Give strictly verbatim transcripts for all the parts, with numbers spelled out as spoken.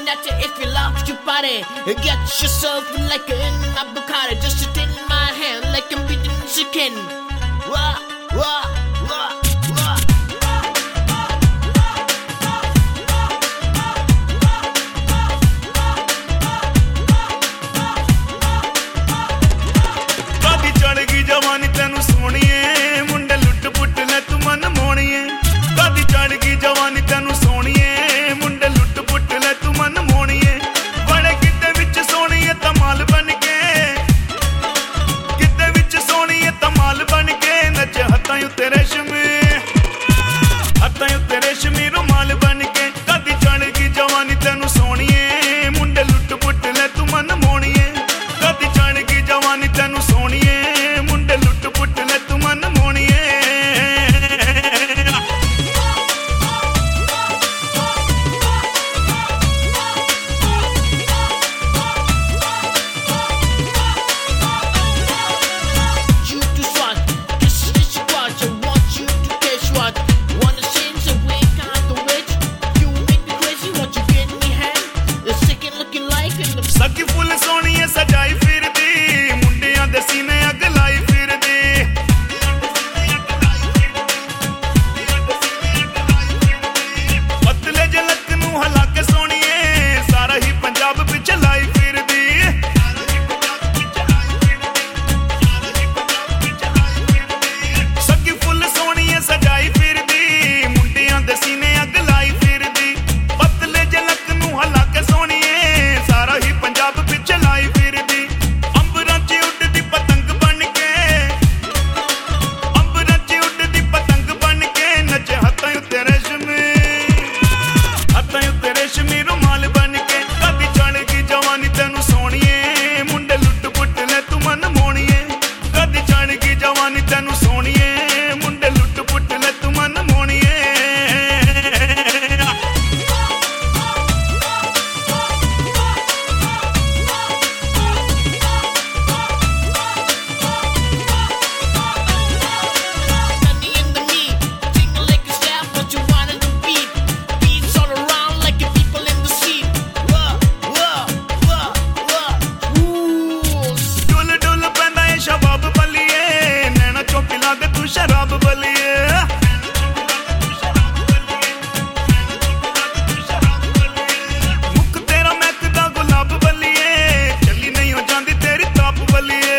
at you if you love your body. Get yourself like an avocado, just sit in my hand like I'm beating chicken. Wah, wah, wah, wah. Kadi chad gi jawani tenu soniye, munde lut put le tu man moniye. Kadi chad gi jawani tenu soniye, munde lut put le tu man moniye. Bade kitte vich soniye tamal ban ke, kitte vich soniye tamal ban ke. Nache hattan utte reshmi, hattan utte reshmi rumal ban ke. Kadi chad gi jawani tenu soniye, munde lut put le tu man moniye. Kadi chad gi jawani tenu soniye, munde lut put le tu man moniye. You to swat, this is your watch. I want you to guess what? Wanna change the way, kind of witch. You make me crazy, want you get me hand? The second looking like in the ਸੱਗੀ ਫੁੱਲ ਸੋਹਣੀਏ ਸਜਾਈ ਫਿਰਦੀ, ਮੁੰਡਿਆਂ ਦੇ ਸੀਨੇ ਅੱਗ ਲਾਈ ਫਿਰਦੀ। ਪਤਲੇ ਜਿਹੇ ਲੱਕ ਨੂੰ ਹਿਲਾ ਕੇ ਸੋਹਣੀਏ, ਸਾਰਾ ਹੀ ਪੰਜਾਬ ਵਿੱਚ ਲਾਈ ਫਿਰਦੀ। ਸੱਗੀ ਫੁੱਲ ਸੋਹਣੀਏ ਸਜਾਈ ਫਿਰਦੀ, ਮੁੰਡਿਆਂ ਦੇ ਸੀਨੇ ਅੱਗ ਲਾਈ ਫਿਰਦੀ। ਪਤਲੇ ਜਿਹੇ ਲੱਕ ਨੂੰ ਹਿਲਾ ਕੇ ਸੋਹਣੀਏ, ਸਾਰਾ ਹੀ ਪੰਜਾਬ ਵਿੱਚ ਲਾਈ ਫਿਰਦੀ। ਅੰਬਰਾਂ 'ਚ ਉੱਡਦੀ ਪਤੰਗ ਬਣ ਕੇ, ਅੰਬਰਾਂ 'ਚ ਉੱਡਦੀ ਪਤੰਗ ਬਣ ਕੇ। ਨੱਚੇ ਹੱਥਾਂ ਉੱਤੇ ਰੇਸ਼ਮੀ, ਹੱਥਾਂ ਉੱਤੇ ਰੇਸ਼ਮੀ ਰੁਮਾਲ ਬਣ ਕੇ। ਕਦੀ ਚੜ੍ਹ ਗਈ ਜਵਾਨੀ ਤੈਨੂੰ ਸੋਹਣੀਏ, ਮੁੰਡੇ ਲੁੱਟ ਪੁੱਟ ਲੈ ਤੂੰ ਮਨ ਮੋਹਣੀਏ। ਕਦੀ ਚੜ੍ਹ ਗਈ ਜਵਾਨੀ ਤੈਨੂੰ ਸੋਹਣੀਏ, ਮੁੰਡੇ ਲੁੱਟ ਪੁੱਟ ਲੈ ਤੂੰ ਮਨ ਮੋਹਣੀਏ। Sunny in the meat, jingle like a staff, but you wanted to beat. Beats all around like your people in the seat. Whoa, whoa, whoa, whoa. Ooh. ਡੁੱਲ ਡੁੱਲ ਪੈਂਦਾ ਏ ਸ਼ਬਾਬ ਬਲੀਏ, ਨੈਣਾ ਚੋਂ ਪਿਲਾ ਦੇ ਤੂੰ ਸ਼ਰਾਬ ਬਲੀਏ। ਮੁੱਖ ਤੇਰਾ ਮਹਿਕਦਾ ਗੁਲਾਬ ਬਲੀਏ, ਚੱਲੀ ਨਹੀਂ ਹੋ ਜਾਂਦੀ ਤੇਰੀ ਤਾਪ ਬਲੀਏ।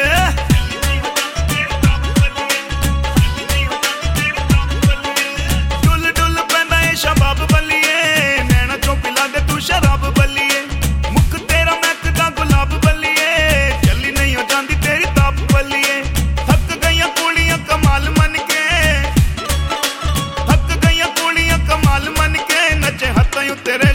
ਡੁੱਲ ਡੁੱਲ ਪੈਂਦਾ ਏ ਸ਼ਬਾਬ ਬਲੀਏ, ਨੈਣਾ ਚੋਂ ਪਿਲਾ ਦੇ ਤੂੰ ਸ਼ਰਾਬ ਬਲੀਏ। ਮੁੱਖ ਤੇਰਾ ਮਹਿਕਦਾ ਗੁਲਾਬ ਬਲੀਏ, ਚੱਲੀ ਨਹੀਂ ਹੋ ਜਾਂਦੀ ਤੇਰੀ ਤਾਪ ਬਲੀਏ। ਥੱਕ ਗਈਆਂ ਕੁੜੀਆਂ ਕਮਾਲ ਮੰਨ ਕੇ, ਥੱਕ ਗਈਆਂ ਕੁੜੀਆਂ ਕਮਾਲ ਮੰਨ ਕੇ। ਨੱਚੇ ਹੱਥਾਂ ਉੱਤੇ